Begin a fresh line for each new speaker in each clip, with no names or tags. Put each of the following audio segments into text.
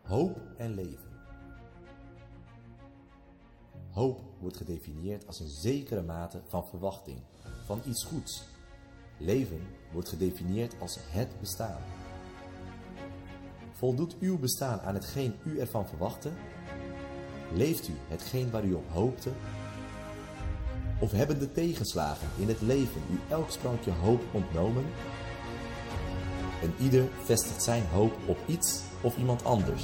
Hoop en leven. Hoop wordt gedefinieerd als een zekere mate van verwachting, van iets goeds. Leven wordt gedefinieerd als het bestaan. Voldoet uw bestaan aan hetgeen u ervan verwachtte? Leeft u hetgeen waar u op hoopte? Of hebben de tegenslagen in het leven u elk sprankje hoop ontnomen? En ieder vestigt zijn hoop op iets of iemand anders.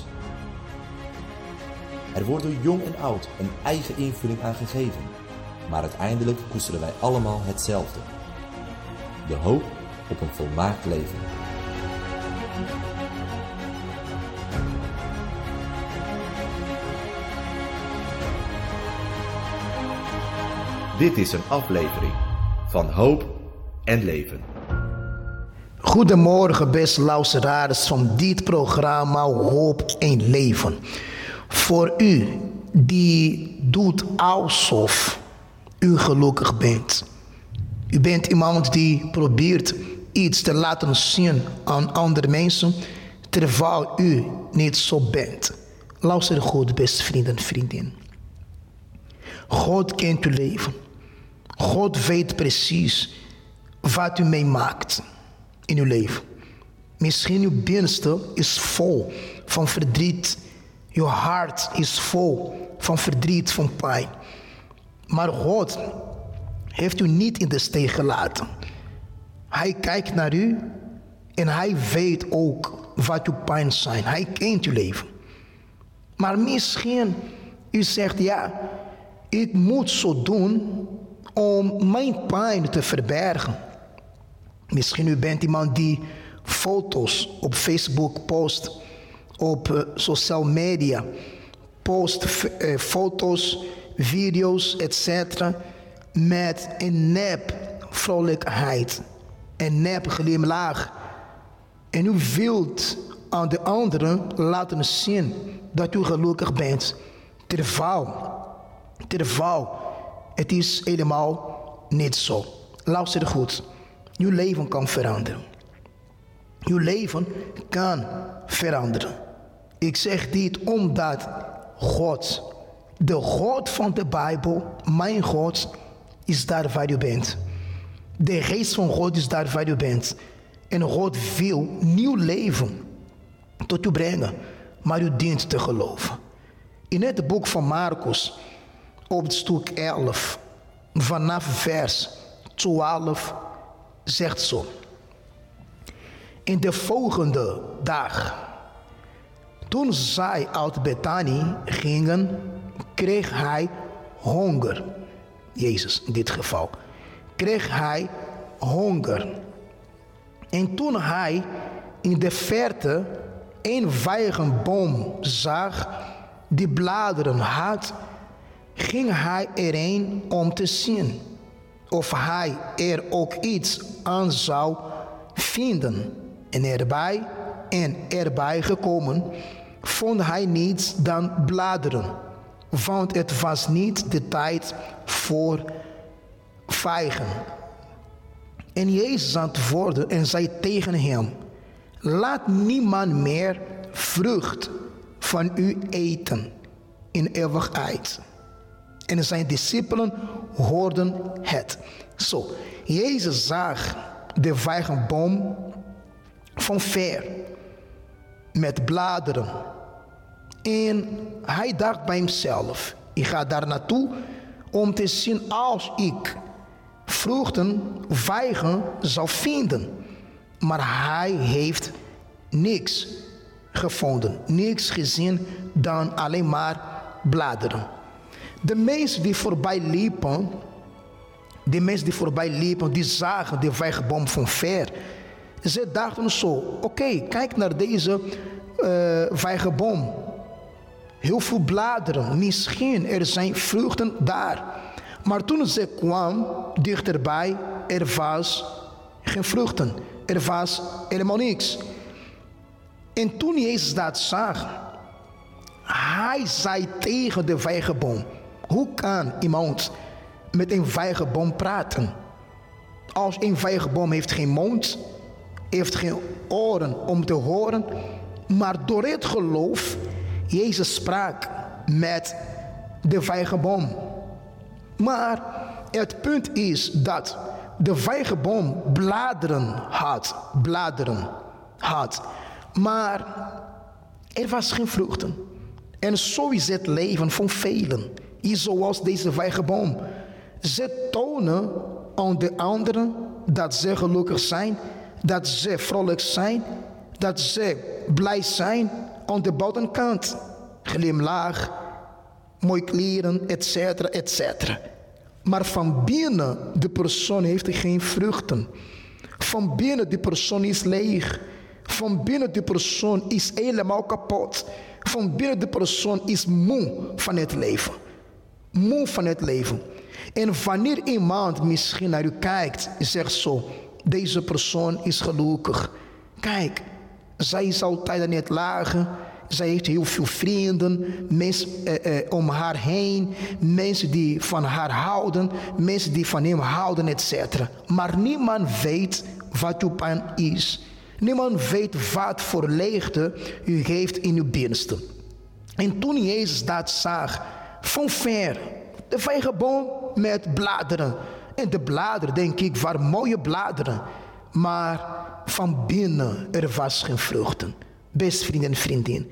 Er wordt door jong en oud een eigen invulling aan gegeven, maar uiteindelijk koesteren wij allemaal hetzelfde: de hoop op een volmaakt leven. Dit is een aflevering van Hoop en Leven.
Goedemorgen, beste luisteraars van dit programma Hoop en Leven. Voor u die doet alsof u gelukkig bent. U bent iemand die probeert iets te laten zien aan andere mensen, terwijl u niet zo bent. Luister goed, beste vrienden en vriendinnen. God kent uw leven. God weet precies wat u meemaakt in uw leven. Misschien uw binnenste is vol van verdriet. Uw hart is vol van verdriet, van pijn. Maar God heeft u niet in de steek gelaten. Hij kijkt naar u en hij weet ook wat uw pijn zijn. Hij kent uw leven. Maar misschien u zegt, ja, ik moet zo doen om mijn pijn te verbergen. Misschien u bent iemand die foto's op Facebook post, op social media post foto's, video's, etc. met een nep vrolijkheid, een nep glimlach. En u wilt aan de anderen laten zien dat u gelukkig bent, terwijl het is helemaal niet zo. Luister goed. Uw leven kan veranderen. Uw leven kan veranderen. Ik zeg dit omdat God, de God van de Bijbel, mijn God, is daar waar u bent. De geest van God is daar waar u bent. En God wil nieuw leven tot u brengen, maar u dient te geloven. In het boek van Marcus, op het stuk 11, vanaf vers 12, zegt zo. In de volgende dag, toen zij uit Bethanië gingen, kreeg hij honger. Jezus in dit geval. Kreeg hij honger. En toen hij in de verte een vijgenboom zag die bladeren had, ging hij erheen om te zien of hij er ook iets aan zou vinden. En erbij gekomen, vond hij niets dan bladeren, want het was niet de tijd voor vijgen. En Jezus antwoordde en zei tegen hem: laat niemand meer vrucht van u eten in eeuwigheid. En zijn discipelen hoorden het. Zo, Jezus zag de vijgenboom van ver, met bladeren. En hij dacht bij hemzelf: ik ga daar naartoe om te zien als ik vruchten, vijgen zou vinden. Maar hij heeft niks gevonden, niks gezien dan alleen maar bladeren. De mensen die voorbij liepen, die zagen de vijgenboom van ver. Ze dachten zo: oké, kijk naar deze vijgenboom. Heel veel bladeren, misschien er zijn vruchten daar. Maar toen ze kwam dichterbij, er was geen vruchten. Er was helemaal niks. En toen Jezus dat zag, hij zei tegen de vijgenboom: hoe kan iemand met een vijgenboom praten? Als een vijgenboom heeft geen mond, heeft geen oren om te horen, maar door het geloof Jezus sprak met de vijgenboom. Maar het punt is dat de vijgenboom bladeren had. Maar er was geen vruchten. En zo is het leven van velen. Is zoals deze vijgenboom. Ze tonen aan de anderen dat ze gelukkig zijn, dat ze vrolijk zijn, dat ze blij zijn aan de buitenkant. Glimlach, mooie kleren, etc., etc. Maar van binnen, de persoon heeft geen vruchten. Van binnen, de persoon is leeg. Van binnen, de persoon is helemaal kapot. Van binnen, de persoon is moe van het leven. Moe van het leven. En wanneer iemand misschien naar u kijkt, zegt zo, deze persoon is gelukkig. Kijk, zij is altijd aan het lachen. Zij heeft heel veel vrienden, mensen om haar heen, mensen die van haar houden, mensen die van hem houden, etc. Maar niemand weet wat uw pijn is. Niemand weet wat voor leegte u heeft in uw binnenste. En toen Jezus dat zag, van ver, de vijgenboom met bladeren. En de bladeren, denk ik, waren mooie bladeren. Maar van binnen, er was geen vruchten. Best vrienden en vriendin.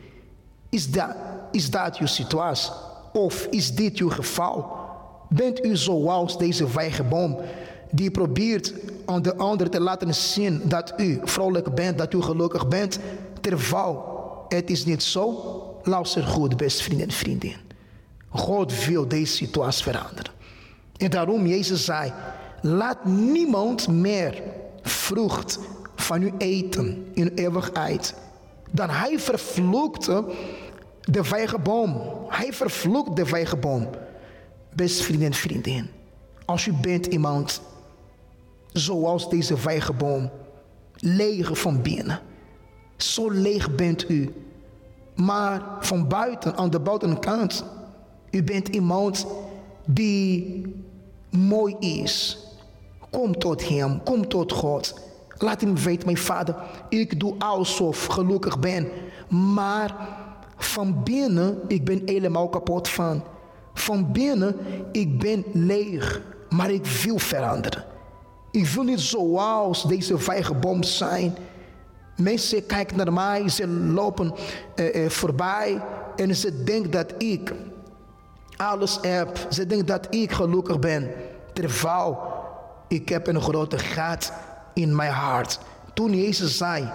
Is dat uw situatie? Of is dit uw geval? Bent u zoals deze vijgenboom die probeert aan de ander te laten zien dat u vrolijk bent, dat u gelukkig bent, terwijl het is niet zo? Luister goed, best vrienden en vriendin. God wil deze situatie veranderen. En daarom Jezus zei, laat niemand meer vrucht van u eten in eeuwigheid. Dan hij vervloekte de vijgenboom. Hij vervloekt de vijgenboom. Best vrienden en vriendin. Als u bent iemand zoals deze vijgenboom. Leeg van binnen. Zo leeg bent u. Maar van buiten, aan de buitenkant. U bent iemand die mooi is. Kom tot hem. Kom tot God. Laat hem weten, mijn vader, ik doe alsof ik gelukkig ben. Maar van binnen, ik ben helemaal kapot van. Van binnen, ik ben leeg. Maar ik wil veranderen. Ik wil niet zoals deze vijgenboom zijn. Mensen kijken naar mij, ze lopen voorbij. En ze denken dat ik alles heb. Ze denken dat ik gelukkig ben. Terwijl ik heb een grote gat in mijn hart. Toen Jezus zei,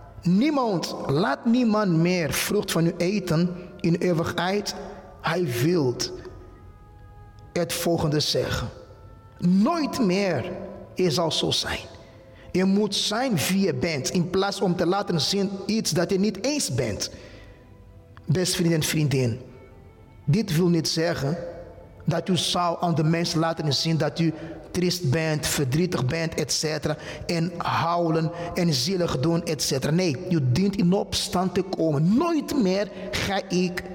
laat niemand meer vrucht van u eten in eeuwigheid. Hij wil het volgende zeggen. Nooit meer zal zo zijn. Je moet zijn wie je bent, in plaats om te laten zien iets dat je niet eens bent. Best vrienden en vriendin, dit wil niet zeggen dat u zou aan de mensen laten zien dat u triest bent, verdrietig bent, etc. En huilen en zielig doen, etc. Nee, u dient in opstand te komen. Nooit meer ga ik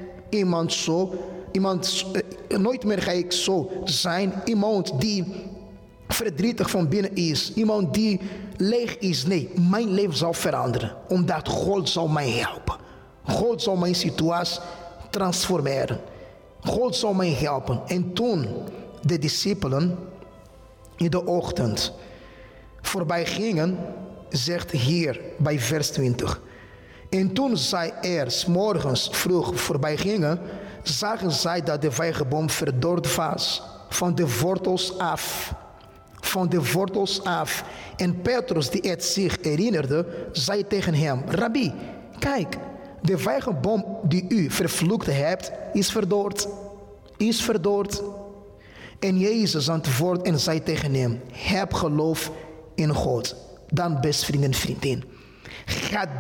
nooit meer ga ik zo zijn. Iemand die verdrietig van binnen is. Iemand die leeg is. Nee, mijn leven zal veranderen. Omdat God zal mij helpen. God zal mijn situatie transformeren. God zal mij helpen. En toen de discipelen in de ochtend voorbij gingen, zegt hier bij vers 20. En toen zij er 's morgens vroeg voorbij gingen, zagen zij dat de vijgenboom verdord was, van de wortels af. Van de wortels af. En Petrus, die het zich herinnerde, zei tegen hem, Rabbi, kijk, de vijgenboom die u vervloekt hebt, is verdord. Is verdord. En Jezus antwoordde en zei tegen hem, heb geloof in God. Dan best vrienden en vriendin. Ga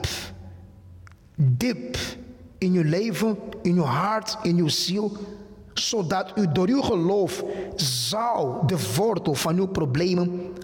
diep in uw leven, in uw hart, in uw ziel, zodat u door uw geloof zou de wortel van uw problemen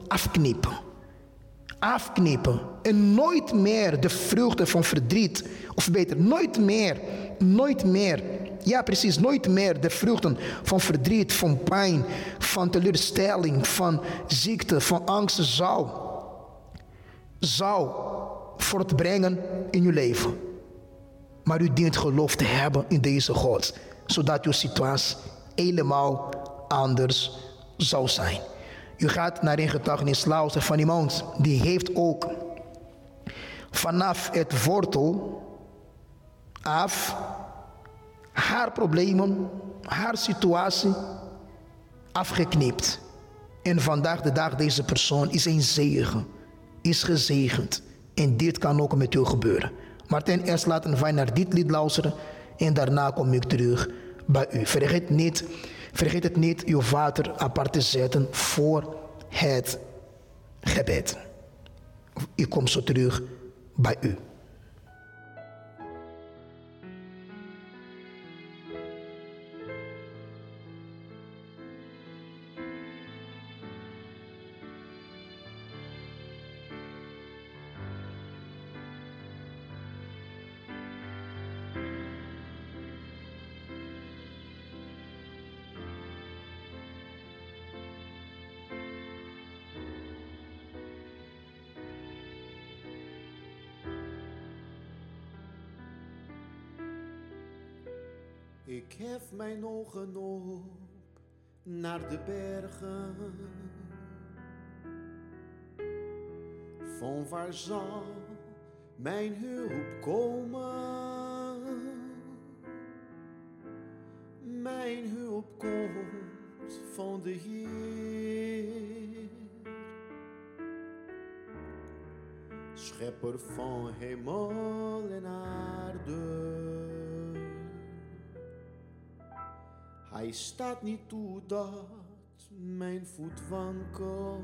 afknippen. En nooit meer de vruchten van verdriet, of beter, nooit meer, ja precies, nooit meer de vruchten van verdriet, van pijn, van teleurstelling, van ziekte, van angst zou voortbrengen in uw leven. Maar u dient geloof te hebben in deze God, zodat uw situatie helemaal anders zou zijn. U gaat naar een getuigenis luisteren van iemand die heeft ook vanaf het wortel af haar problemen, haar situatie afgeknipt. En vandaag de dag deze persoon is een zegen, is gezegend. En dit kan ook met u gebeuren. Maar ten eerste laten wij naar dit lied luisteren en daarna kom ik terug bij u. Vergeet het niet uw water apart te zetten voor het gebed. Ik kom zo terug bij u.
Ik hef mijn ogen op naar de bergen. Van waar zal mijn hulp komen? Mijn hulp komt van de Heer, schepper van hemel en aarde. Hij staat niet toe dat mijn voet wankelt.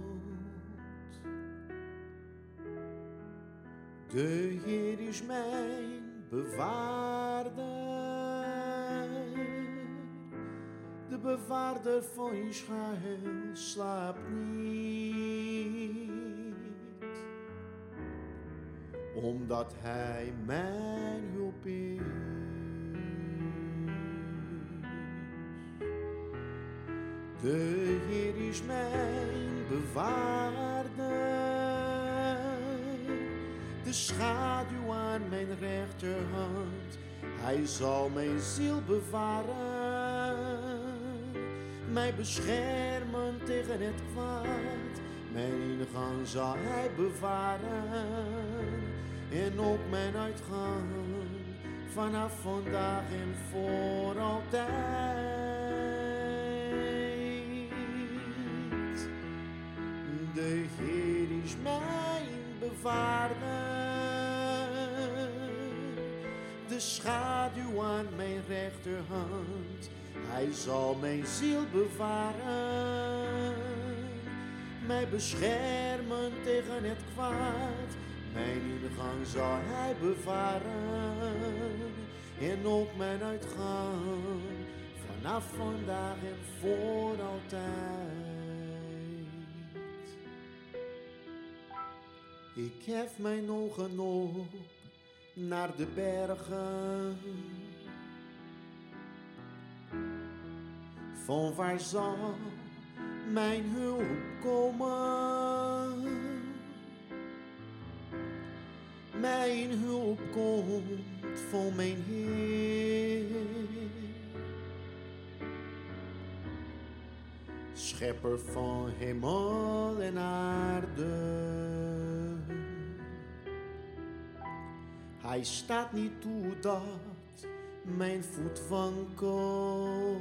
De Heer is mijn bewaarder, de bewaarder van Israël slaapt niet, omdat Hij mijn hulp is. De Heer is mijn bewaarder, de schaduw aan mijn rechterhand. Hij zal mijn ziel bewaren, mij beschermen tegen het kwaad. Mijn ingang zal Hij bewaren en ook mijn uitgang, vanaf vandaag en voor altijd. De Heer is mijn bewaarder, de schaduw aan mijn rechterhand. Hij zal mijn ziel bewaren, mij beschermen tegen het kwaad. Mijn ingang zal Hij bewaren en ook mijn uitgang, vanaf vandaag en voor altijd. Ik hef mijn ogen op naar de bergen. Van waar zal mijn hulp komen? Mijn hulp komt van mijn Heer, schepper van hemel en aarde. Hij staat niet toe dat mijn voet wankelt.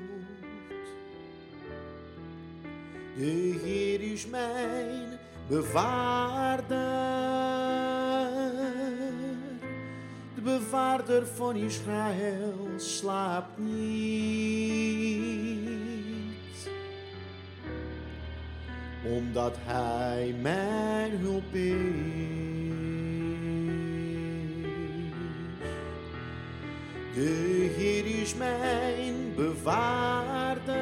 De Heer is mijn bewaarder, de bewaarder van Israël slaapt niet, omdat Hij mijn hulp is. De Heer is mijn bewaarder,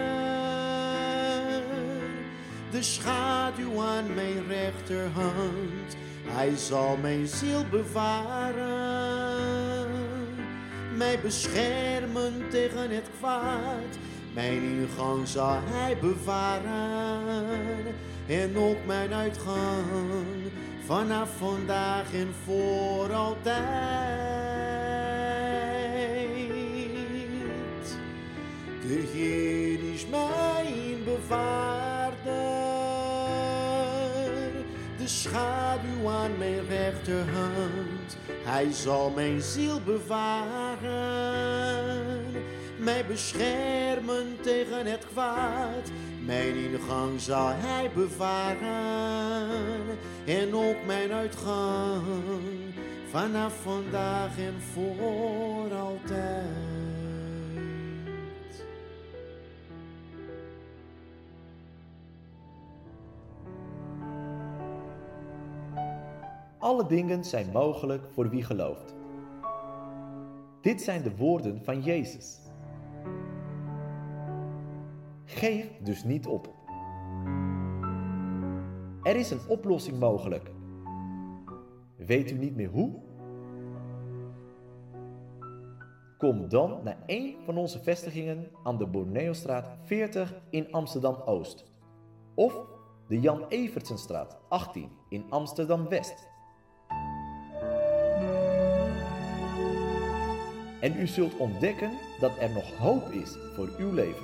de schaduw aan mijn rechterhand. Hij zal mijn ziel bewaren, mij beschermen tegen het kwaad. Mijn ingang zal Hij bewaren en ook mijn uitgang, vanaf vandaag en voor altijd. De Heer is mijn bewaarder. De schaduw aan mijn rechterhand. Hij zal mijn ziel bewaren. Mij beschermen tegen het kwaad. Mijn ingang zal hij bewaren. En ook mijn uitgang. Vanaf vandaag en voor altijd.
Alle dingen zijn mogelijk voor wie gelooft. Dit zijn de woorden van Jezus. Geef dus niet op. Er is een oplossing mogelijk. Weet u niet meer hoe? Kom dan naar een van onze vestigingen aan de Borneostraat 40 in Amsterdam-Oost. Of de Jan Evertsenstraat 18 in Amsterdam-West. En u zult ontdekken dat er nog hoop is voor uw leven.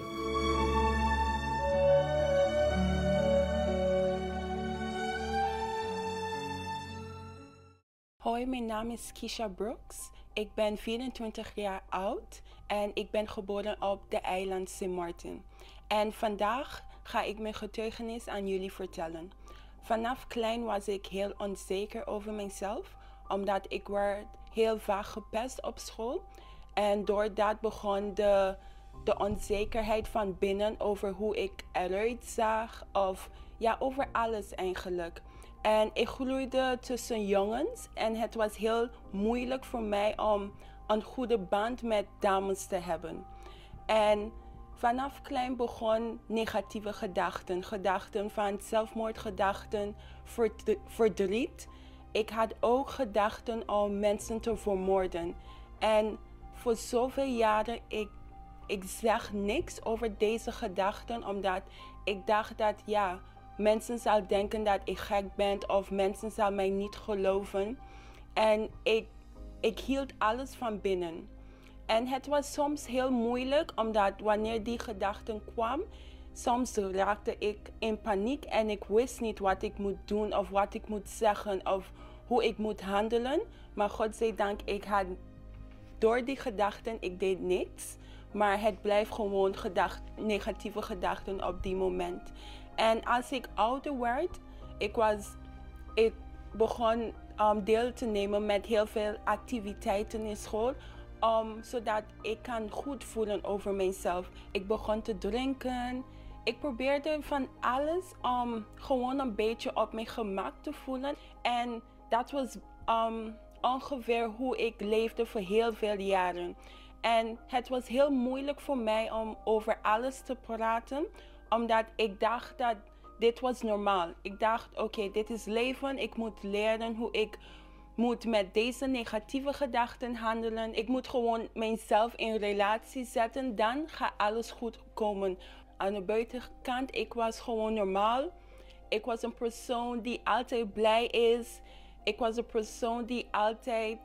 Hoi, mijn naam is Keisha Brooks. Ik ben 24 jaar oud en ik ben geboren op de eiland Sint Maarten. En vandaag ga ik mijn getuigenis aan jullie vertellen. Vanaf klein was ik heel onzeker over mezelf, omdat ik werd heel vaak gepest op school. En doordat begon de onzekerheid van binnen over hoe ik eruit zag, of ja, over alles eigenlijk. En ik groeide tussen jongens en het was heel moeilijk voor mij om een goede band met dames te hebben. En vanaf klein begon negatieve gedachten. Gedachten van zelfmoordgedachten, verdriet. Ik had ook gedachten om mensen te vermoorden. En voor zoveel jaren, ik zeg niks over deze gedachten, omdat ik dacht dat ja, mensen zouden denken dat ik gek ben of mensen zouden mij niet geloven. En ik hield alles van binnen. En het was soms heel moeilijk, omdat wanneer die gedachten kwamen, soms raakte ik in paniek en ik wist niet wat ik moet doen of wat ik moet zeggen of hoe ik moet handelen. Maar godzijdank, ik had door die gedachten, ik deed niks. Maar het blijft gewoon negatieve gedachten op die moment. En als ik ouder werd, ik begon deel te nemen met heel veel activiteiten in school. Zodat ik kan goed voelen over mezelf. Ik begon te drinken. Ik probeerde van alles om gewoon een beetje op mijn gemak te voelen. En dat was ongeveer hoe ik leefde voor heel veel jaren. En het was heel moeilijk voor mij om over alles te praten, omdat ik dacht dat dit was normaal. Ik dacht, oké, dit is leven. Ik moet leren hoe ik moet met deze negatieve gedachten handelen. Ik moet gewoon mezelf in relatie zetten, dan gaat alles goed komen. Aan de buitenkant, ik was gewoon normaal. Ik was een persoon die altijd blij is. Ik was een persoon die altijd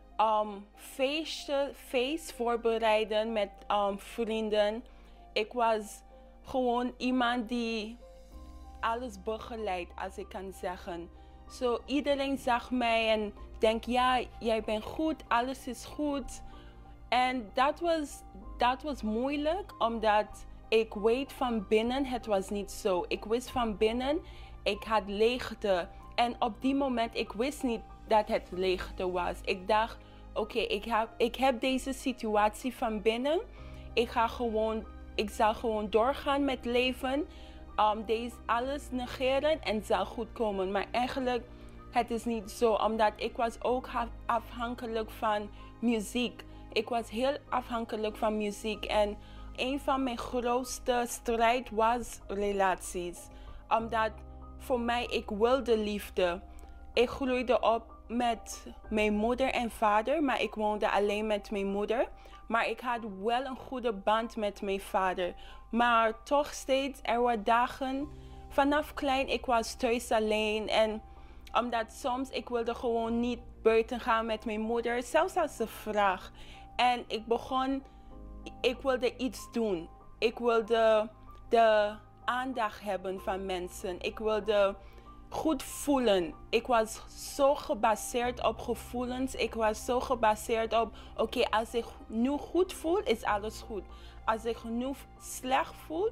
feest voorbereiden met vrienden. Ik was gewoon iemand die alles begeleidt, als ik kan zeggen. So, iedereen zag mij en denkt, ja, jij bent goed, alles is goed. En dat was moeilijk, omdat ik weet van binnen, het was niet zo. Ik wist van binnen, ik had leegte. En op die moment, ik wist niet dat het leegte was. Ik dacht, oké, ik heb deze situatie van binnen. Ik zal gewoon doorgaan met leven. Deze alles negeren en zal goed komen. Maar eigenlijk, het is niet zo. Omdat ik was ook afhankelijk van muziek. Ik was heel afhankelijk van muziek. En een van mijn grootste strijd was relaties. Omdat voor mij, ik wilde liefde. Ik groeide op met mijn moeder en vader, maar ik woonde alleen met mijn moeder. Maar ik had wel een goede band met mijn vader. Maar toch steeds, er waren dagen, vanaf klein, ik was thuis alleen. En omdat soms, ik wilde gewoon niet buiten gaan met mijn moeder, zelfs als ze vraagt. En ik wilde iets doen. Ik wilde de aandacht hebben van mensen. Ik wilde goed voelen. Ik was zo gebaseerd op gevoelens. Ik was zo gebaseerd op, oké, als ik nu goed voel, is alles goed. Als ik nu slecht voel,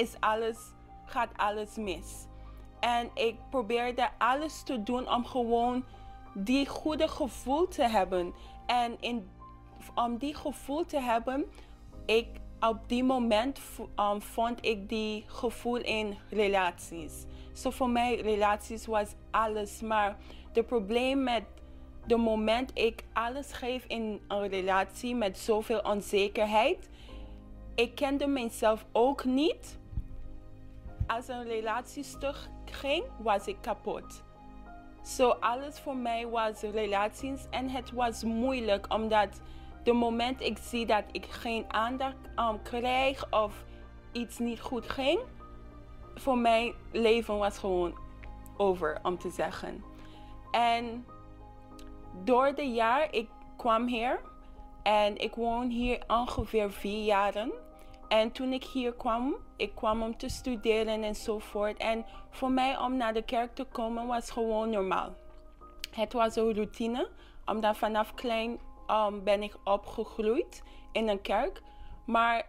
gaat alles mis. En ik probeerde alles te doen om gewoon die goede gevoel te hebben. En om die gevoel te hebben, op die moment vond ik die gevoel in relaties. So voor mij, relaties was alles. Maar het probleem met de moment ik alles geef in een relatie met zoveel onzekerheid, ik kende mezelf ook niet. Als een relatie stuk ging, was ik kapot. So alles voor mij was relaties en het was moeilijk omdat de moment ik zie dat ik geen aandacht krijg of iets niet goed ging, voor mijn leven was gewoon over, om te zeggen. En door de jaar, ik kwam hier en ik woon hier ongeveer 4 jaar. En toen ik hier kwam, ik kwam om te studeren enzovoort. En voor mij om naar de kerk te komen was gewoon normaal. Het was een routine, omdat vanaf klein ben ik opgegroeid in een kerk. Maar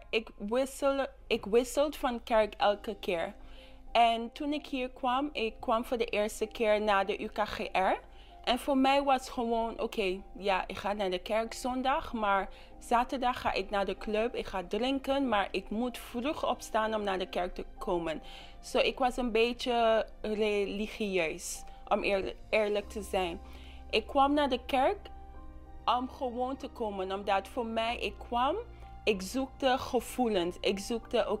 ik wisselde van kerk elke keer. En toen ik kwam voor de eerste keer naar de UKGR. En voor mij was gewoon, oké, ik ga naar de kerk zondag, maar zaterdag ga ik naar de club, ik ga drinken, maar ik moet vroeg opstaan om naar de kerk te komen. So ik was een beetje religieus, om eerlijk te zijn. Ik kwam naar de kerk om gewoon te komen, omdat voor mij, ik zoekte gevoelens. Ik zoekte,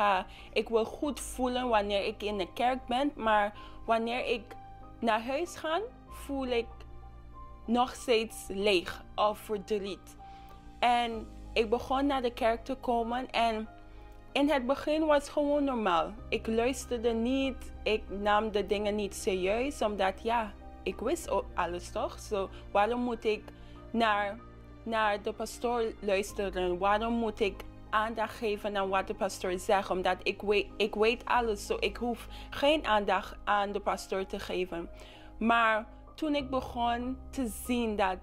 ik wil goed voelen wanneer ik in de kerk ben, maar wanneer ik naar huis ga, voel ik nog steeds leeg of verdriet. En ik begon naar de kerk te komen en in het begin was het gewoon normaal. Ik luisterde niet, ik nam de dingen niet serieus, omdat ik wist alles toch? So, waarom moet ik naar de pastoor luisteren? Waarom moet ik aandacht geven aan wat de pastoor zegt? Omdat ik weet alles, so ik hoef geen aandacht aan de pastoor te geven. Maar toen ik begon te zien dat,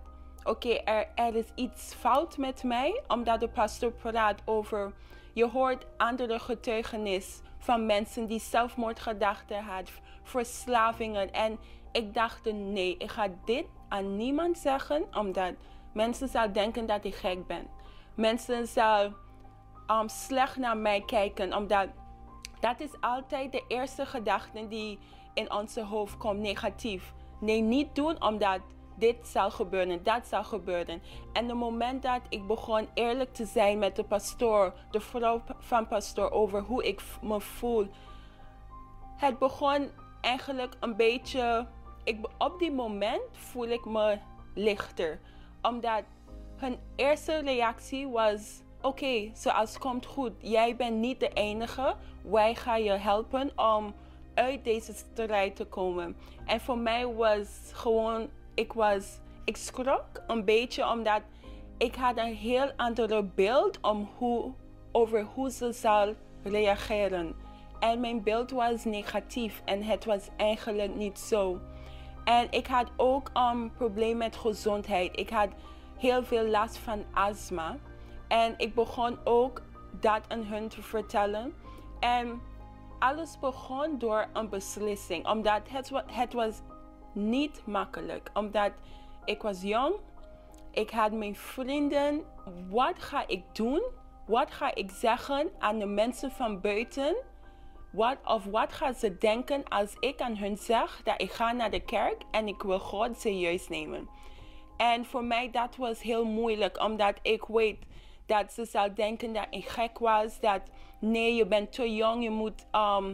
er is iets fout met mij, omdat de pastoor praat over, je hoort andere getuigenis van mensen die zelfmoordgedachten hadden, verslavingen. En ik dacht, nee, ik ga dit aan niemand zeggen, omdat mensen zullen denken dat ik gek ben. Mensen zullen slecht naar mij kijken, omdat dat is altijd de eerste gedachte die in onze hoofd komt, negatief. Nee, niet doen omdat dit zal gebeuren, dat zal gebeuren. En het moment dat ik begon eerlijk te zijn met de pastoor, de vrouw van pastoor, over hoe ik me voel. Het begon eigenlijk een beetje, op die moment voel ik me lichter. Omdat hun eerste reactie was, zoals komt goed, jij bent niet de enige. Wij gaan je helpen om uit deze strijd te komen. En voor mij was gewoon, ik schrok een beetje omdat ik had een heel ander beeld over hoe ze zal reageren. En mijn beeld was negatief en het was eigenlijk niet zo. En ik had ook een probleem met gezondheid. Ik had heel veel last van astma. En ik begon ook dat aan hun te vertellen. En alles begon door een beslissing. Omdat het was niet makkelijk. Omdat ik was jong. Ik had mijn vrienden. Wat ga ik doen? Wat ga ik zeggen aan de mensen van buiten? Wat gaan ze denken als ik aan hun zeg dat ik ga naar de kerk en ik wil God serieus nemen? En voor mij dat was heel moeilijk, omdat ik weet dat ze zou denken dat ik gek was. Dat nee, je bent te jong, je moet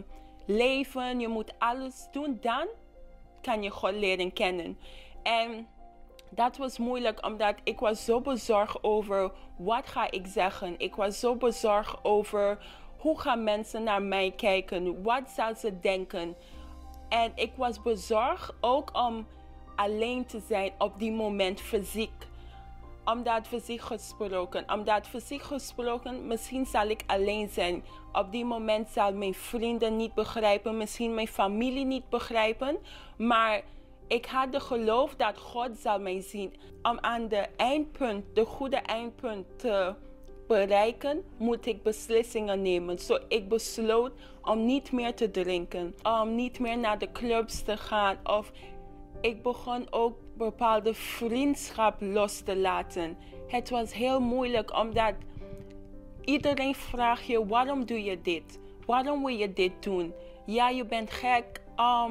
leven, je moet alles doen. Dan kan je God leren kennen. En dat was moeilijk, omdat ik was zo bezorgd over wat ga ik zeggen. Ik was zo bezorgd over hoe gaan mensen naar mij kijken. Wat zou ze denken. En ik was bezorgd ook om alleen te zijn op die moment fysiek. Omdat fysiek gesproken, misschien zal ik alleen zijn. Op die moment zal mijn vrienden niet begrijpen, misschien mijn familie niet begrijpen. Maar ik had de geloof dat God zal mij zien. Om aan de goede eindpunt te bereiken, moet ik beslissingen nemen. Zo ik besloot om niet meer te drinken, om niet meer naar de clubs te gaan. Of ik begon ook bepaalde vriendschap los te laten. Het was heel moeilijk omdat iedereen vraagt je, waarom doe je dit? Waarom wil je dit doen? Ja, je bent gek.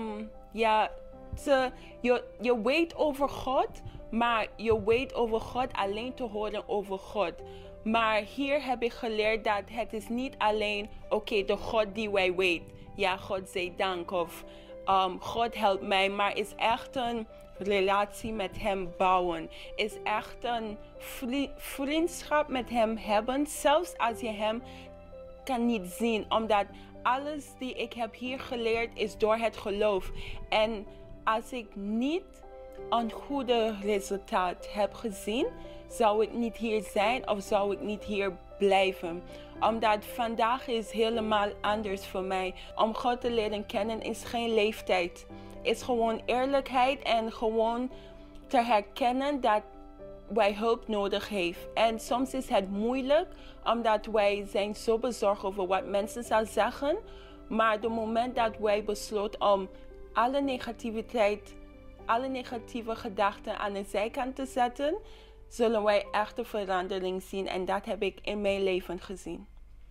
Je weet over God, maar je weet over God alleen te horen over God. Maar hier heb ik geleerd dat het is niet alleen, de God die wij weten. Ja, God zij dank of God helpt mij, maar is echt een relatie met hem bouwen. Is echt een vriendschap met hem hebben, zelfs als je hem kan niet zien. Omdat alles die ik heb hier geleerd is door het geloof. En als ik niet een goede resultaat heb gezien, zou ik niet hier zijn of zou ik niet hier blijven. Omdat vandaag is helemaal anders voor mij. Om God te leren kennen is geen leeftijd. Is gewoon eerlijkheid en gewoon te herkennen dat wij hulp nodig heeft. En soms is het moeilijk omdat wij zijn zo bezorgd over wat mensen zullen zeggen. Maar het moment dat wij besloten om alle negatieve gedachten aan de zijkant te zetten, zullen wij echt een verandering zien. En dat heb ik in mijn leven gezien.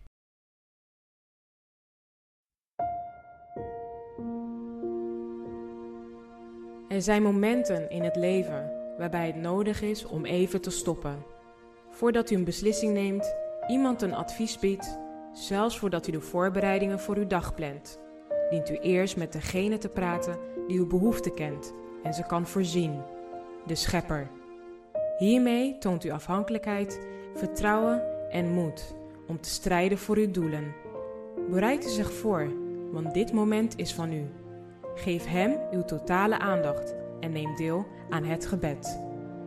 Er zijn momenten in het leven waarbij het nodig is om even te stoppen. Voordat u een beslissing neemt, iemand een advies biedt, zelfs voordat u de voorbereidingen voor uw dag plant, dient u eerst met degene te praten die uw behoefte kent en ze kan voorzien, de Schepper. Hiermee toont u afhankelijkheid, vertrouwen en moed om te strijden voor uw doelen. Bereid u zich voor, want dit moment is van u. Geef hem uw totale aandacht en neem deel aan het gebed.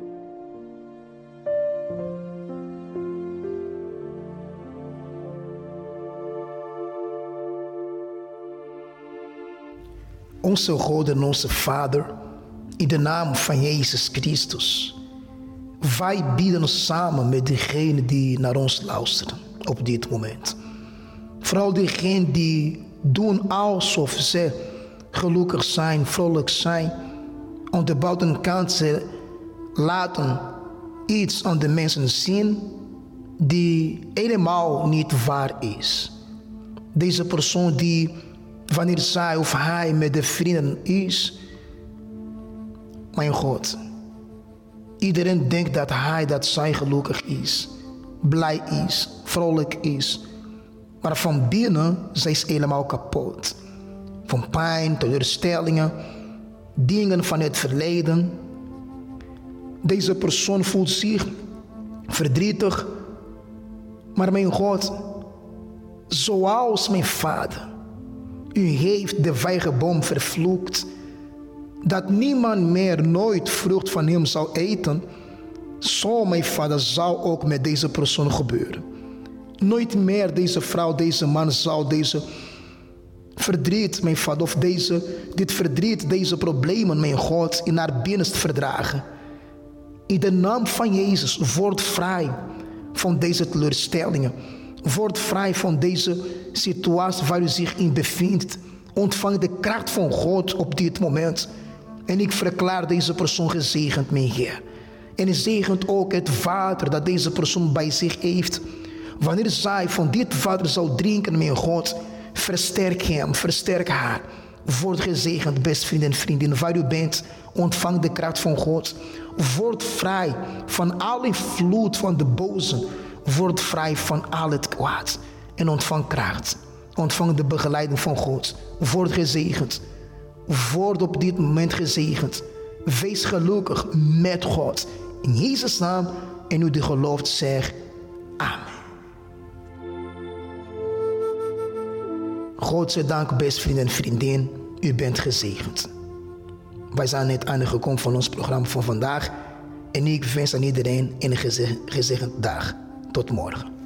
Onze God en onze Vader, in de naam van Jezus Christus, wij bidden samen met degenen die naar ons luisteren op dit moment. Vooral diegenen die doen alsof ze gelukkig zijn, vrolijk zijn. Aan de buitenkant ze laten iets aan de mensen zien die helemaal niet waar is. Deze persoon die, wanneer zij of hij met de vrienden is, mijn God, iedereen denkt dat zij gelukkig is, blij is, vrolijk is. Maar van binnen, zij is helemaal kapot. Van pijn, teleurstellingen, dingen van het verleden. Deze persoon voelt zich verdrietig. Maar mijn God, zoals mijn Vader, u heeft de vijgenboom vervloekt, dat niemand meer nooit vrucht van hem zou eten, zo mijn Vader zou ook met deze persoon gebeuren. Nooit meer deze vrouw, deze man zou deze verdriet, mijn Vader, of dit verdriet, deze problemen, mijn God, in haar binnenste verdragen. In de naam van Jezus, word vrij van deze teleurstellingen. Word vrij van deze situatie waar u zich in bevindt. Ontvang de kracht van God op dit moment. En ik verklaar deze persoon gezegend, mijn Heer. En zegent ook het water dat deze persoon bij zich heeft. Wanneer zij van dit water zou drinken, mijn God, versterk hem, versterk haar. Word gezegend, best vriend en vriendin, waar u bent. Ontvang de kracht van God. Word vrij van alle invloed van de boze. Word vrij van al het kwaad. En ontvang kracht. Ontvang de begeleiding van God. Word gezegend. Word op dit moment gezegend. Wees gelukkig met God. In Jezus' naam. En u die gelooft, zeg amen. God zij dank, best vriend en vriendin. U bent gezegend. Wij zijn net aan het gekomen van ons programma van vandaag. En ik wens aan iedereen een gezegend dag. Tot morgen.